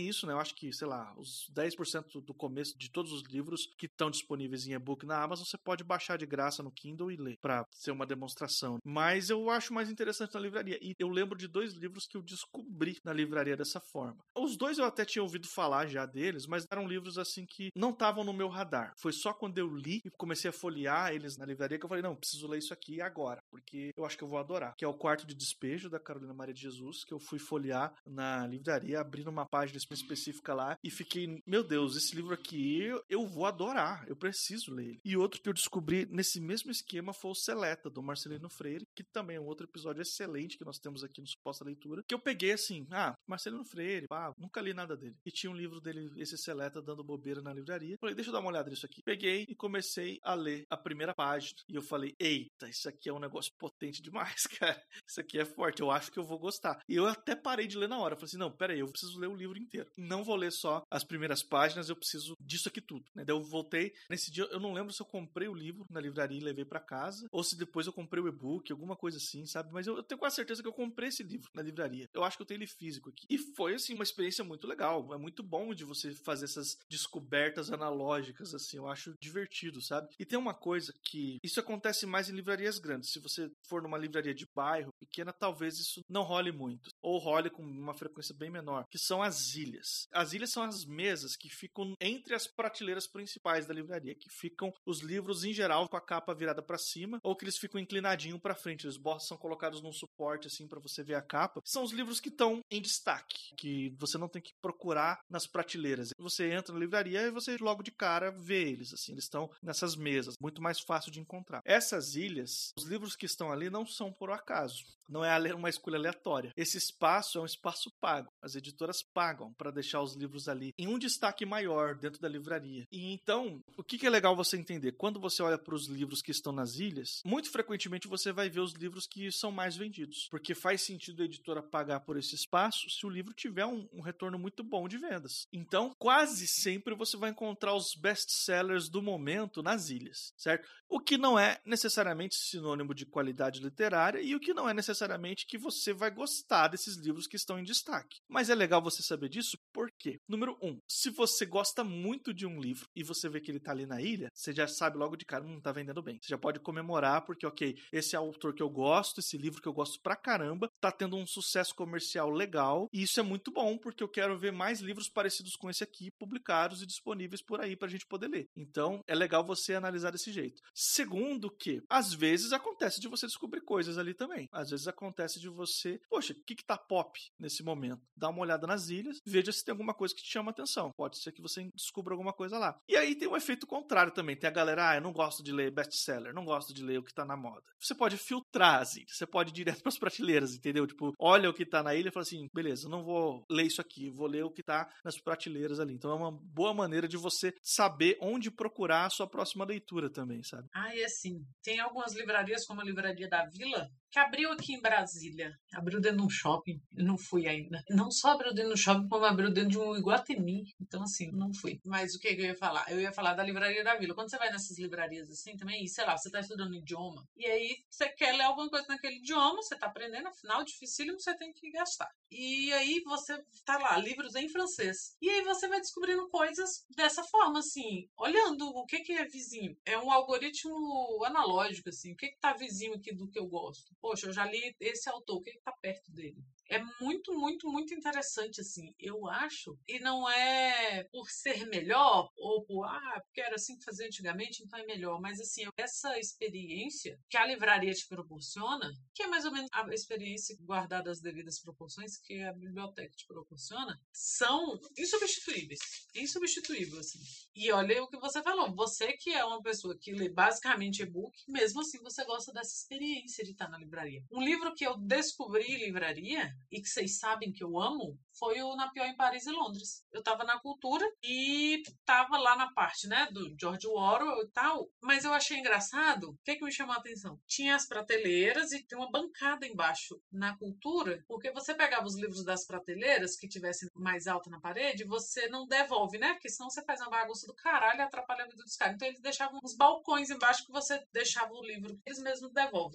S1: isso, né? Eu acho que, sei lá, os 10% do começo de todos os livros que estão disponíveis em e-book na Amazon, você pode baixar de graça no Kindle e ler, pra ser uma demonstração. Mas eu acho mais interessante na livraria. E eu lembro de 2 livros que eu descobri na livraria dessa forma. Os 2 eu até tinha ouvido falar já deles, mas eram livros assim que não estavam no meu radar. Foi só quando eu li e comecei a folhear eles na livraria que eu falei, não, preciso ler isso aqui agora, porque eu acho que eu vou adorar. Que é o Quarto de Despejo, da Carolina Maria de Jesus, que eu fui folhear na livraria, abrindo uma página específica lá e fiquei, meu Deus, esse livro aqui eu vou adorar, eu preciso ler ele. E outro que eu descobri nesse mesmo esquema foi o Seleta, do Marcelino Freire, que também é um outro episódio excelente que nós temos aqui no Suposta Leitura, que eu peguei assim, Marcelino Freire, nunca li nada dele. E tinha um livro dele, esse Seleta, dando bobeira na livraria. Falei, deixa eu dar uma olhada nisso aqui. Peguei e comecei a ler a primeira página. E eu falei, eita, isso aqui é um negócio potente demais, cara. Isso aqui é forte, eu acho que eu vou gostar. E eu até parei de ler na hora. Falei assim, não, peraí, eu preciso ler o livro inteiro. Não vou ler só as primeiras páginas, eu preciso disso aqui tudo, né? Daí eu voltei. Nesse dia, eu não lembro se eu comprei o livro na livraria e levei pra casa, ou se depois eu comprei o e-book, alguma coisa assim, sabe? Mas eu tenho quase certeza que eu comprei esse livro na livraria. Eu acho que eu tenho ele físico aqui. E foi, assim, uma experiência muito legal. É muito bom de você fazer essas descobertas analógicas, assim. Eu acho divertido, sabe? E tem uma coisa que... Isso acontece mais em livrarias grandes. Se você for numa livraria de bairro pequena, talvez isso não role muito. Ou role com uma frequência bem menor. Que são as ilhas. As ilhas são as mesas que ficam entre as prateleiras principais da livraria. Que ficam os livros, em geral, com a capa virada pra cima. Ou que eles ficam inclinadinho pra frente. Os bordos são colocados num suporte, assim, pra você ver a capa. São os livros que estão em destaque. Que você não tem que procurar nas prateleiras. Você entra na livraria e você logo de cara vê eles, assim. Eles estão nessas mesas. Muito mais fácil de encontrar. Essas ilhas, os livros que estão ali não são por acaso. Não é uma escolha aleatória. Esse espaço é um espaço pago. As editoras pagam para deixar os livros ali em um destaque maior dentro da livraria. E então, o que é legal você entender? Quando você olha para os livros que estão nas ilhas, muito frequentemente você vai ver os livros que são mais vendidos. Porque faz sentido a editora pagar por esse espaço se o livro tiver um retorno muito bom de vendas. Então, quase sempre você vai encontrar os best-sellers do momento nas ilhas, certo? O que não é necessariamente sinônimo de qualidade literária e o que não é necessariamente que você vai gostar desses livros que estão em destaque. Mas é legal você saber disso, por quê? Número 1, se você gosta muito de um livro e você vê que ele tá ali na ilha, você já sabe logo de cara, tá vendendo bem. Você já pode comemorar porque, ok, esse é o autor que eu gosto, esse livro que eu gosto pra caramba, tá tendo um sucesso comercial legal e isso é muito bom porque eu quero ver mais livros parecidos com esse aqui publicados e disponíveis por aí pra gente poder ler. Então, é legal você analisar desse jeito. Segundo que, às vezes acontece de você descobrir coisas ali também. Às vezes acontece de você, poxa, o que tá pop nesse momento? Dá uma olhada nas ilhas, veja se tem alguma coisa que te chama atenção. Pode ser que você descubra alguma coisa lá. E aí tem um efeito contrário também. Tem a galera, eu não gosto de ler best-seller, não gosto de ler o que tá na moda. Você pode filtrar as ilhas, você pode ir direto pras prateleiras, entendeu? Tipo, olha o que tá na ilha e fala assim, beleza, eu não vou ler isso aqui, vou ler o que tá nas prateleiras ali. Então é uma boa maneira de você saber onde procurar a sua próxima leitura também, sabe?
S2: E assim, tem algumas livrarias, como a Livraria da Vila, que abriu aqui em Brasília. Abriu dentro de um shopping, eu não fui ainda. Não só abriu dentro do shopping, como abriu dentro de um Iguatemi. Então, assim, não fui. Mas o que eu ia falar? Eu ia falar da Livraria da Vila. Quando você vai nessas livrarias assim também, sei lá, você tá estudando idioma, e aí você quer ler alguma coisa naquele idioma, você tá aprendendo, afinal, dificílimo, você tem que gastar. E aí você tá lá, livros em francês. E aí você vai descobrindo coisas dessa forma, assim, olhando o que é vizinho. É um algoritmo analógico, assim, o que tá vizinho aqui do que eu gosto. Poxa, eu já li esse autor, o que tá perto dele? É muito, muito, muito interessante, assim, eu acho. E não é por ser melhor, ou por, porque era assim que fazia antigamente, então é melhor. Mas, assim, essa experiência que a livraria te proporciona, que é mais ou menos a experiência guardada as devidas proporções que a biblioteca te proporciona, são insubstituíveis. Insubstituível, assim. E olha o que você falou, você que é uma pessoa que lê basicamente e-book, mesmo assim você gosta dessa experiência de estar na livraria. Um livro que eu descobri em livraria, e que vocês sabem que eu amo, foi o Na Pior em Paris e Londres. Eu tava na Cultura e tava lá na parte, né, do George Orwell e tal, mas eu achei engraçado, o que me chamou a atenção? Tinha as prateleiras e tem uma bancada embaixo na Cultura, porque você pegava os livros das prateleiras que tivessem mais alto na parede, você não devolve, né, porque senão você faz uma bagunça do caralho e atrapalha a vida dos caras. Então eles deixavam uns balcões embaixo que você deixava o livro, eles mesmos devolvem.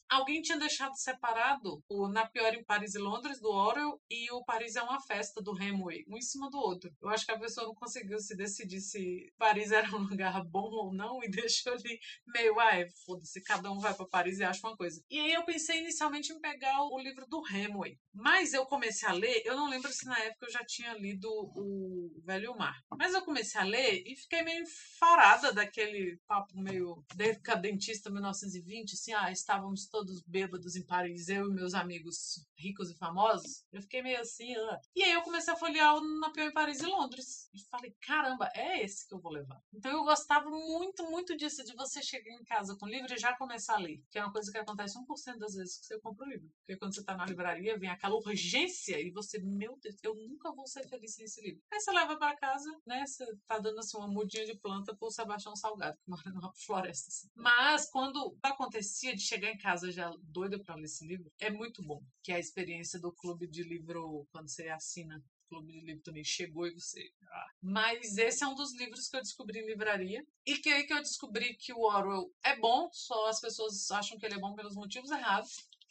S2: Alguém tinha deixado separado o Na Pior em Paris e Londres, do Orwell, e o Paris é uma Festa, do Hemingway, um em cima do outro. Eu acho que a pessoa não conseguiu se decidir se Paris era um lugar bom ou não e deixou ali meio, foda-se, cada um vai pra Paris e acha uma coisa. E aí eu pensei inicialmente em pegar o livro do Hemingway. Mas eu comecei a ler, eu não lembro se na época eu já tinha lido o Velho Mar. Mas eu comecei a ler e fiquei meio enfarada daquele papo meio decadentista 1920, assim, estávamos todos bêbados em Paris, eu e meus amigos ricos e famosos. Eu fiquei meio assim, E aí eu comecei a folhear o Na Pior em Paris e Londres. E falei, caramba, é esse que eu vou levar. Então eu gostava muito, muito disso, de você chegar em casa com o livro e já começar a ler. Que é uma coisa que acontece 1% das vezes que você compra o livro. Porque quando você tá na livraria, vem aquela urgência e você, meu Deus, eu nunca vou ser feliz sem esse livro. Aí você leva pra casa, né? Você tá dando assim uma mudinha de planta pro Sebastião Salgado, que mora numa floresta. Assim. Mas quando acontecia de chegar em casa já doida pra ler esse livro, é muito bom. Que é a experiência do clube de livro, quando você assina o clube de livro também chegou e você... Mas esse é um dos livros que eu descobri em livraria. E que aí que eu descobri que o Orwell é bom, só as pessoas acham que ele é bom pelos motivos errados.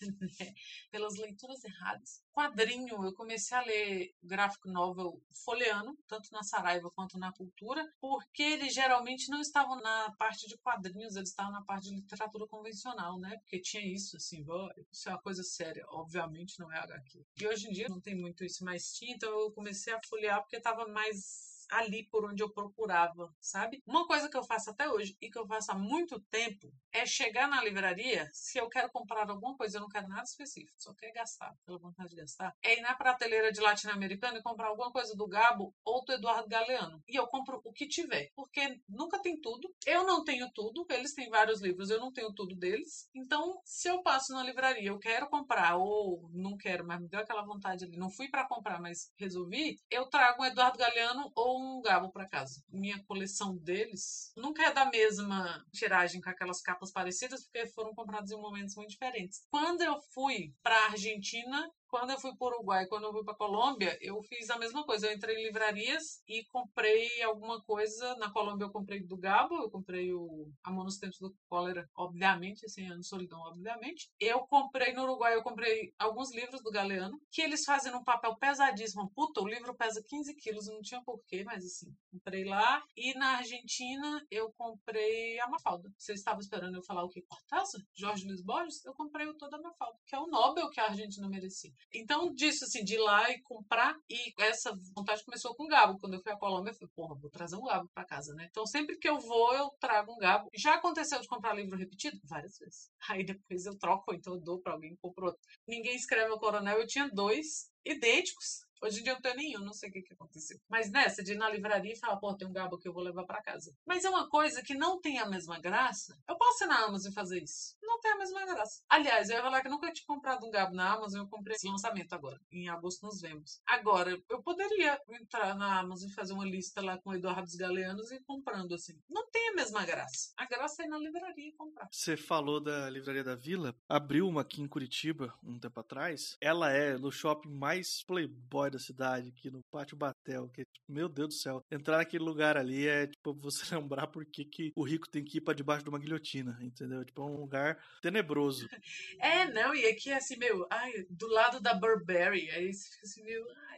S2: Pelas leituras erradas. Quadrinho, eu comecei a ler graphic novel folheando, tanto na Saraiva quanto na Cultura, porque eles geralmente não estavam na parte de quadrinhos, eles estavam na parte de literatura convencional, né? Porque tinha isso, assim, isso é uma coisa séria, obviamente não é HQ. E hoje em dia não tem muito isso, mas tinha, então eu comecei a folhear porque estava mais ali por onde eu procurava, sabe? Uma coisa que eu faço até hoje e que eu faço há muito tempo é chegar na livraria, se eu quero comprar alguma coisa, eu não quero nada específico, só quero gastar, pela vontade de gastar, é ir na prateleira de latino-americano e comprar alguma coisa do Gabo ou do Eduardo Galeano. E eu compro o que tiver, porque nunca tem tudo, eu não tenho tudo, eles têm vários livros, eu não tenho tudo deles, então se eu passo na livraria, eu quero comprar ou não quero, mas me deu aquela vontade ali, não fui pra comprar, mas resolvi, eu trago um Eduardo Galeano ou um Gabo pra casa. Minha coleção deles nunca é da mesma tiragem com aquelas capas parecidas, porque foram comprados em momentos muito diferentes. Quando eu fui pra Argentina, quando eu fui para o Uruguai, quando eu fui para a Colômbia, eu fiz a mesma coisa. Eu entrei em livrarias e comprei alguma coisa. Na Colômbia eu comprei do Gabo, eu comprei A Mão nos Tempos do Cólera, obviamente, 100 anos de solidão, obviamente. Eu comprei no Uruguai, eu comprei alguns livros do Galeano, que eles fazem num papel pesadíssimo. Puta, o livro pesa 15 quilos, não tinha porquê, mas assim, comprei lá. E na Argentina eu comprei a Mafalda. Vocês estavam esperando eu falar o quê? Cortázar? Jorge Luiz Borges? Eu comprei o Toda Mafalda, que é o Nobel que a Argentina merecia. Então, disso, assim, de ir lá e comprar, e essa vontade começou com o Gabo. Quando eu fui à Colômbia, eu falei, porra, vou trazer um Gabo pra casa, né? Então, sempre que eu vou, eu trago um Gabo. Já aconteceu de comprar livro repetido? Várias vezes. Aí depois eu troco, ou então eu dou pra alguém que comprou outro. Ninguém Escreve o Coronel, eu tinha 2 idênticos. Hoje em dia eu não tenho nenhum, não sei o que aconteceu. Mas nessa, de ir na livraria e falar, pô, tem um Gabo que eu vou levar pra casa. Mas é uma coisa que não tem a mesma graça. Eu posso ir na Amazon e fazer isso. Não tem a mesma graça. Aliás, eu ia falar que eu nunca tinha comprado um Gabo na Amazon, eu comprei esse lançamento agora. Em agosto nos vemos. Agora, eu poderia entrar na Amazon e fazer uma lista lá com o Eduardo Galeanos e ir comprando assim. Não tem a mesma graça. A graça é ir na livraria e comprar.
S1: Você falou da Livraria da Vila, abriu uma aqui em Curitiba um tempo atrás. Ela é no shopping mais playboy da cidade, aqui no Pátio Batel, que é tipo, meu Deus do céu, entrar naquele lugar ali é tipo você lembrar por que o rico tem que ir pra debaixo de uma guilhotina, entendeu? Tipo, é um lugar tenebroso.
S2: Não, e aqui é assim, do lado da Burberry, aí você fica assim,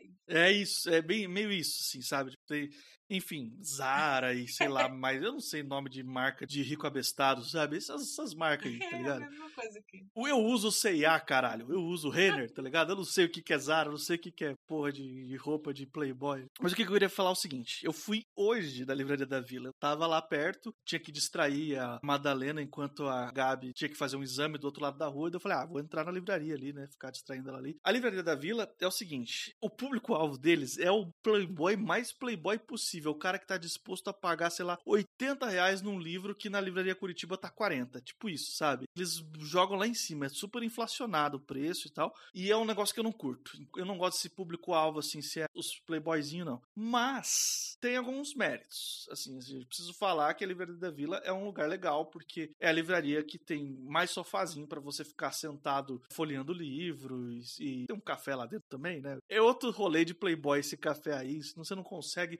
S1: É isso, é bem meio isso, assim, sabe? Tipo, tem, enfim, Zara e sei lá, mas eu não sei nome de marca de rico abestado, sabe? Essas marcas aí, tá ligado?
S2: É a mesma coisa aqui.
S1: Eu uso C&A, caralho. Eu uso Renner, tá ligado? Eu não sei o que é Zara, eu não sei o que é porra de roupa de Playboy. Mas o que eu queria falar é o seguinte. Eu fui hoje da Livraria da Vila. Eu tava lá perto, tinha que distrair a Madalena enquanto a Gabi tinha que fazer um exame do outro lado da rua. E eu falei, vou entrar na livraria ali, né? Ficar distraindo ela ali. A Livraria da Vila é o seguinte. O público-alvo deles é o Playboy mais Playboy possível. O cara que tá disposto a pagar, sei lá, R$80 num livro que na Livraria Curitiba tá 40. Tipo isso, sabe? Eles jogam lá em cima. É super inflacionado o preço e tal. E é um negócio que eu não curto. Eu não gosto desse público-alvo, assim, se é os playboyzinhos, não. Mas tem alguns méritos. Assim, eu preciso falar que a Livraria da Vila é um lugar legal, porque é a livraria que tem mais sofazinho pra você ficar sentado folheando livros e tem um café lá dentro também, né? É outro rolê de playboy esse café aí. Senão você não consegue tomar um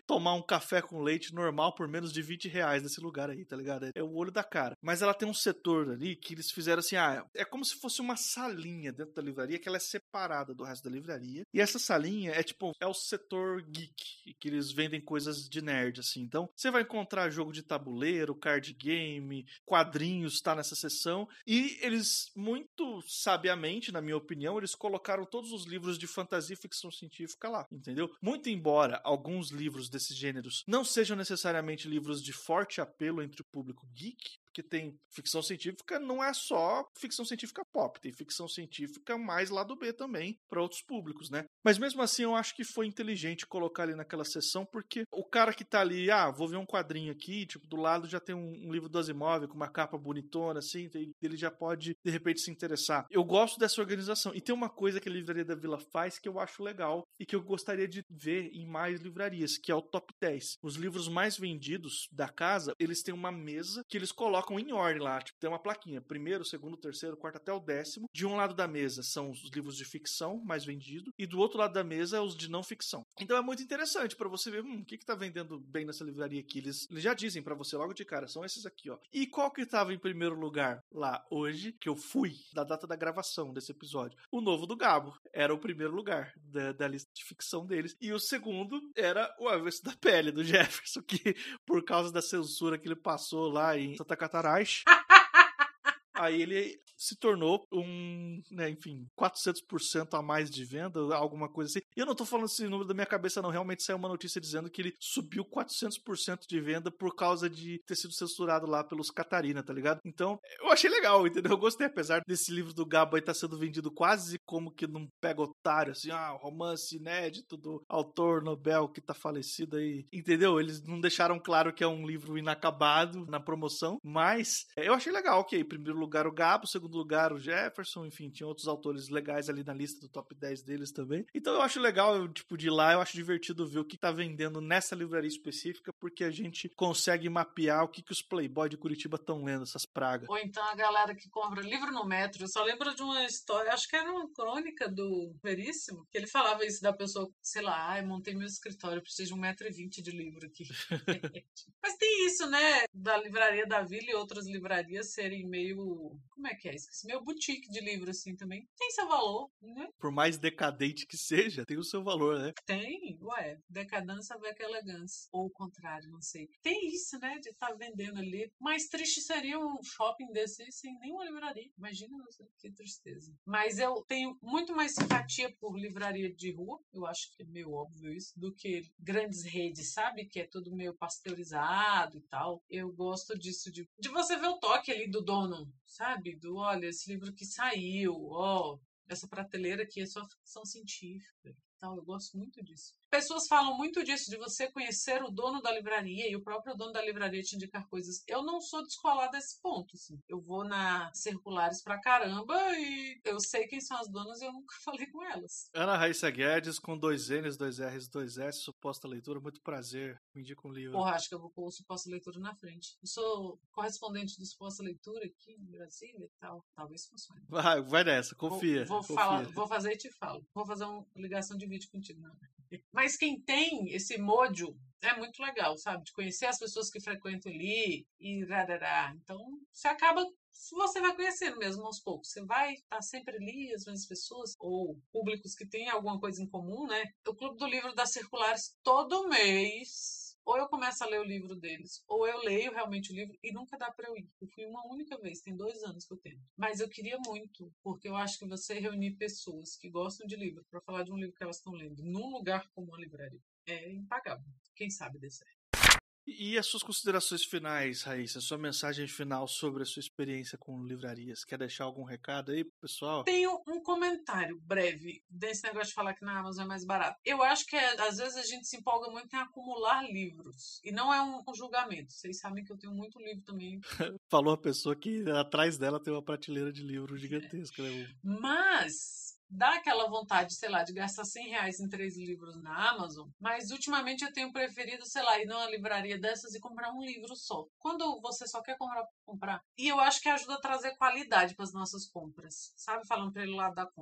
S1: café com leite normal por menos de R$20 nesse lugar aí, tá ligado? É o olho da cara. Mas ela tem um setor ali que eles fizeram assim, é como se fosse uma salinha dentro da livraria, que ela é separada do resto da livraria. E essa salinha é o setor geek, que eles vendem coisas de nerd, assim. Então, você vai encontrar jogo de tabuleiro, card game, quadrinhos, tá nessa seção. E eles, muito sabiamente, na minha opinião, eles colocaram todos os livros de fantasia e ficção científica lá, entendeu? Muito embora alguns livros desses gêneros não sejam necessariamente livros de forte apelo entre o público geek, porque tem ficção científica, não é só ficção científica pop, tem ficção científica mais lado B também, para outros públicos, né? Mas mesmo assim, eu acho que foi inteligente colocar ali naquela sessão, porque o cara que tá ali, vou ver um quadrinho aqui, tipo, do lado já tem um livro do Asimov com uma capa bonitona, assim, ele já pode, de repente, se interessar. Eu gosto dessa organização. E tem uma coisa que a Livraria da Vila faz que eu acho legal e que eu gostaria de ver em mais livrarias, que é o top 10. Os livros mais vendidos da casa, eles têm uma mesa que eles colocam em ordem lá, tipo, tem uma plaquinha, primeiro, segundo, terceiro, quarto até o 10º. De um lado da mesa são os livros de ficção mais vendidos e do outro lado da mesa é os de não ficção. Então é muito interessante pra você ver, o que tá vendendo bem nessa livraria aqui. Eles já dizem pra você logo de cara, são esses aqui, ó. E qual que tava em primeiro lugar lá hoje, que eu fui, da data da gravação desse episódio? O Novo do Gabo era o primeiro lugar da lista de ficção deles. E o segundo era o Avesso da Pele, do Jefferson, que por causa da censura que ele passou lá em Santa Catarina, aí ele se tornou 400% a mais de venda, alguma coisa assim. E eu não tô falando esse número da minha cabeça, não. Realmente saiu uma notícia dizendo que ele subiu 400% de venda por causa de ter sido censurado lá pelos Catarina, tá ligado? Então, eu achei legal, entendeu? Eu gostei, apesar desse livro do Gabo aí tá sendo vendido quase como que num pega otário, assim, romance inédito do autor Nobel que tá falecido aí, entendeu? Eles não deixaram claro que é um livro inacabado na promoção, mas eu achei legal, ok, primeiro lugar o Gabo, segundo lugar o Jefferson, enfim, tinha outros autores legais ali na lista do top 10 deles também. Então eu acho legal, de ir lá, eu acho divertido ver o que tá vendendo nessa livraria específica, porque a gente consegue mapear o que os playboy de Curitiba estão lendo, essas pragas.
S2: Ou então a galera que compra livro no metro. Eu só lembro de uma história, acho que era uma crônica do Veríssimo, que ele falava isso da pessoa, sei lá, eu montei meu escritório, preciso de 1,20 m de livro aqui. Mas tem isso, né, da Livraria da Vila e outras livrarias serem meio, como é que é? Esqueci, meio boutique de livro, assim, também. Tem seu valor, né?
S1: Por mais decadente que seja, tem o seu valor, né?
S2: Tem, decadência vai com elegância. Ou o contrário, não sei. Tem isso, né, de estar vendendo ali. Mais triste seria um shopping desse sem nenhuma livraria. Imagina, que tristeza. Mas eu tenho muito mais simpatia por livraria de rua, eu acho que é meio óbvio isso, do que grandes redes, sabe? Que é tudo meio pasteurizado e tal. Eu gosto disso, de você ver o toque ali do dono, sabe? Olha, esse livro que saiu, essa prateleira aqui é só ficção científica. Então, eu gosto muito disso. Pessoas falam muito disso, de você conhecer o dono da livraria e o próprio dono da livraria te indicar coisas. Eu não sou descolada desse ponto, assim. Eu vou na Circulares pra caramba e eu sei quem são as donas e eu nunca falei com elas.
S1: Ana Raíssa Guedes, com 2 N's, 2 R's, 2 S, suposta leitura, muito prazer. Me indica um livro.
S2: Porra, acho que eu vou pôr o suposta leitura na frente. Eu sou correspondente do suposta leitura aqui no Brasil e tal. Talvez funcione.
S1: Vai nessa, confia.
S2: Vou fazer e te falo. Vou fazer uma ligação de vídeo contigo. Não. Mas quem tem esse mojo é muito legal, sabe? De conhecer as pessoas que frequentam ali e rarará. Então, você vai conhecendo mesmo aos poucos. Você vai estar sempre ali, as mesmas pessoas, ou públicos que têm alguma coisa em comum, né? O Clube do Livro das Circulares, todo mês, ou eu começo a ler o livro deles, ou eu leio realmente o livro e nunca dá pra eu ir. Eu fui uma única vez, tem 2 anos que eu tento. Mas eu queria muito, porque eu acho que você reunir pessoas que gostam de livro para falar de um livro que elas estão lendo num lugar como uma livraria é impagável. Quem sabe dê certo.
S1: E as suas considerações finais, Raíssa? Sua mensagem final sobre a sua experiência com livrarias? Quer deixar algum recado aí pro pessoal?
S2: Tenho um comentário breve desse negócio de falar que na Amazon é mais barato. Eu acho que às vezes a gente se empolga muito em acumular livros. E não é um julgamento. Vocês sabem que eu tenho muito livro também.
S1: Falou a pessoa que atrás dela tem uma prateleira de livro gigantesca, né?
S2: Mas dá aquela vontade, sei lá, de gastar R$100 em 3 livros na Amazon, mas ultimamente eu tenho preferido, sei lá, ir numa livraria dessas e comprar um livro só. Quando você só quer comprar. E eu acho que ajuda a trazer qualidade para as nossas compras, sabe? Falando para ele lá da compra.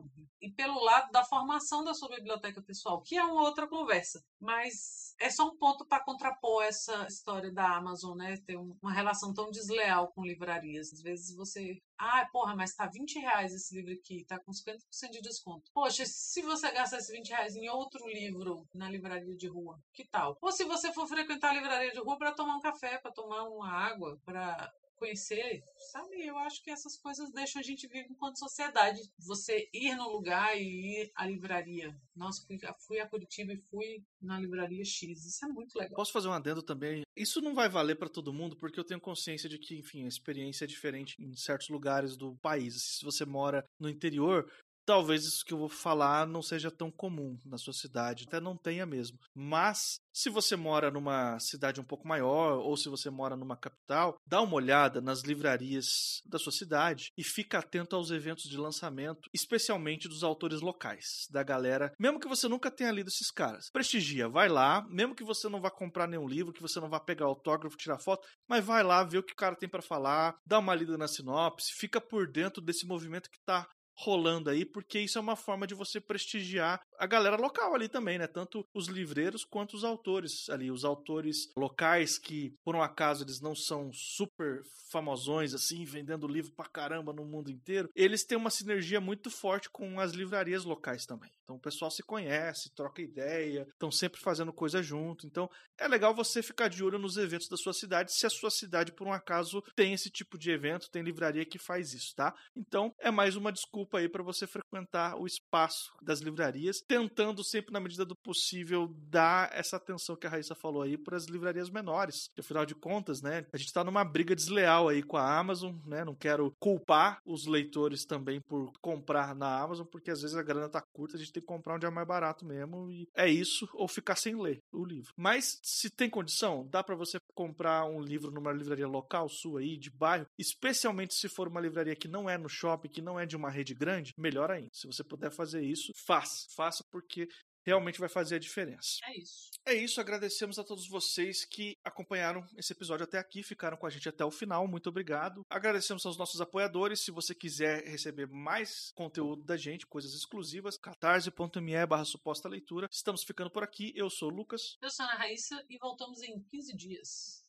S2: e pelo lado da formação da sua biblioteca pessoal, que é uma outra conversa. Mas é só um ponto para contrapor essa história da Amazon, né? Ter uma relação tão desleal com livrarias. Às vezes você... porra, mas tá R$20 esse livro aqui, tá com 50% de desconto. Poxa, se você gastar esses R$20 em outro livro na livraria de rua, que tal? Ou se você for frequentar a livraria de rua para tomar um café, para tomar uma água, para conhecer, sabe? Eu acho que essas coisas deixam a gente vivo enquanto sociedade. Você ir no lugar e ir à livraria. Nossa, fui a Curitiba e fui na livraria X. Isso é muito legal.
S1: Posso fazer um adendo também? Isso não vai valer para todo mundo, porque eu tenho consciência de que, enfim, a experiência é diferente em certos lugares do país. Se você mora no interior, talvez isso que eu vou falar não seja tão comum na sua cidade, até não tenha mesmo. Mas se você mora numa cidade um pouco maior ou se você mora numa capital, dá uma olhada nas livrarias da sua cidade e fica atento aos eventos de lançamento, especialmente dos autores locais, da galera, mesmo que você nunca tenha lido esses caras. Prestigia, vai lá, mesmo que você não vá comprar nenhum livro, que você não vá pegar autógrafo, tirar foto, mas vai lá ver o que o cara tem para falar, dá uma lida na sinopse, fica por dentro desse movimento que tá rolando aí, porque isso é uma forma de você prestigiar a galera local ali também, né? Tanto os livreiros quanto os autores ali, os autores locais que, por um acaso, eles não são super famosões assim, vendendo livro pra caramba no mundo inteiro, eles têm uma sinergia muito forte com as livrarias locais também. Então o pessoal se conhece, troca ideia, estão sempre fazendo coisa junto. Então é legal você ficar de olho nos eventos da sua cidade, se a sua cidade, por um acaso, tem esse tipo de evento, tem livraria que faz isso, tá? Então é mais uma desculpa aí para você frequentar o espaço das livrarias, tentando sempre, na medida do possível, dar essa atenção que a Raíssa falou aí para as livrarias menores. Porque, afinal de contas, né, a gente está numa briga desleal aí com a Amazon, né? Não quero culpar os leitores também por comprar na Amazon, porque às vezes a grana tá curta, a gente tem que comprar onde é mais barato mesmo, e é isso, ou ficar sem ler o livro. Mas, se tem condição, dá para você comprar um livro numa livraria local sua aí, de bairro, especialmente se for uma livraria que não é no shopping, que não é de uma rede grande, melhor ainda. Se você puder fazer isso, faça porque realmente vai fazer a diferença.
S2: É isso.
S1: É isso, agradecemos a todos vocês que acompanharam esse episódio até aqui, ficaram com a gente até o final, muito obrigado. Agradecemos aos nossos apoiadores, se você quiser receber mais conteúdo da gente, coisas exclusivas, catarse.me/suposta leitura. Estamos ficando por aqui, eu sou o Lucas.
S2: Eu sou a Ana Raíssa e voltamos em 15 dias.